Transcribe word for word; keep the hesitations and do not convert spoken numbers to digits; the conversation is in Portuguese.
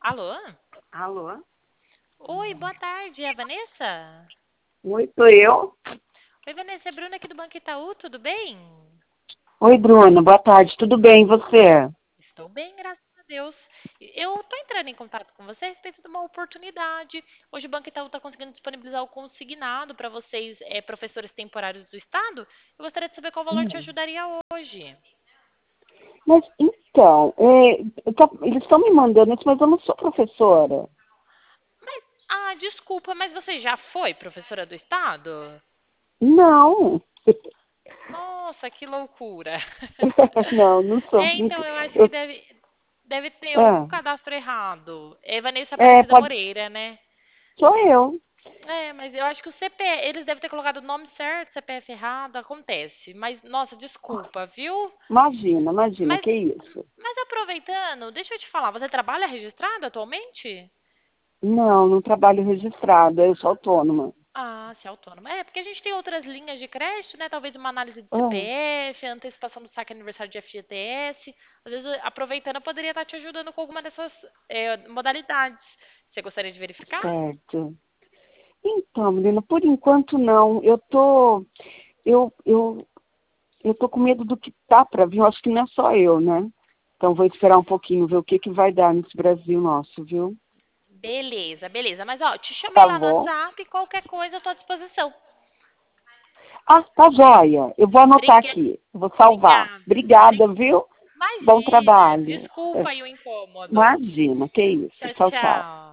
Alô? Alô? Oi, boa tarde, é a Vanessa? Oi, sou eu? Oi, Vanessa, é Bruna aqui do Banco Itaú, tudo bem? Oi, Bruna, boa tarde, tudo bem, e você? Estou bem, graças a Deus. Eu estou entrando em contato com você a respeito de uma oportunidade. Hoje o Banco Itaú está conseguindo disponibilizar o consignado para vocês, eh, professores temporários do Estado. Eu gostaria de saber qual valor te Hum. ajudaria hoje. Mas, então, é, eu tô- eles estão me mandando isso, mas eu não sou professora. Mas, ah, desculpa, mas você já foi professora do Estado? Não. Nossa, que loucura. Não, não sou. É, então, eu acho que Eu, deve, deve ter algum ah, cadastro errado. É Vanessa é, Aparecida pode, Moreira, né? sou eu. É, mas eu acho que o C P F, eles devem ter colocado o nome certo, C P F errado, acontece. Mas, nossa, desculpa, viu? Imagina, imagina, Mas, que isso? mas aproveitando, deixa eu te falar, você trabalha registrado atualmente? Não, não trabalho registrada, eu sou autônoma. Ah, se é autônoma. É, porque a gente tem outras linhas de crédito, né? Talvez uma análise de Ah, C P F, antecipação do saque aniversário de F G T S. Às vezes, aproveitando, eu poderia estar te ajudando com alguma dessas é, modalidades. Você gostaria de verificar? certo. Então, menina, por enquanto não. Eu tô, eu, eu Eu tô com medo do que tá para vir. Eu acho que não é só eu, né? Então vou esperar um pouquinho, ver o que, que vai dar nesse Brasil nosso, viu? Beleza, beleza. Mas, ó, te chamei Tá lá no bom. WhatsApp, qualquer coisa eu tô à disposição. Ah, tá joia. Eu vou anotar Obriga- aqui. Eu vou salvar. Obrigada. Obrigada, Obri- viu? Bom Imagina. trabalho. Desculpa aí o incômodo. Imagina, que isso. Tchau, Tchau, tchau. tchau.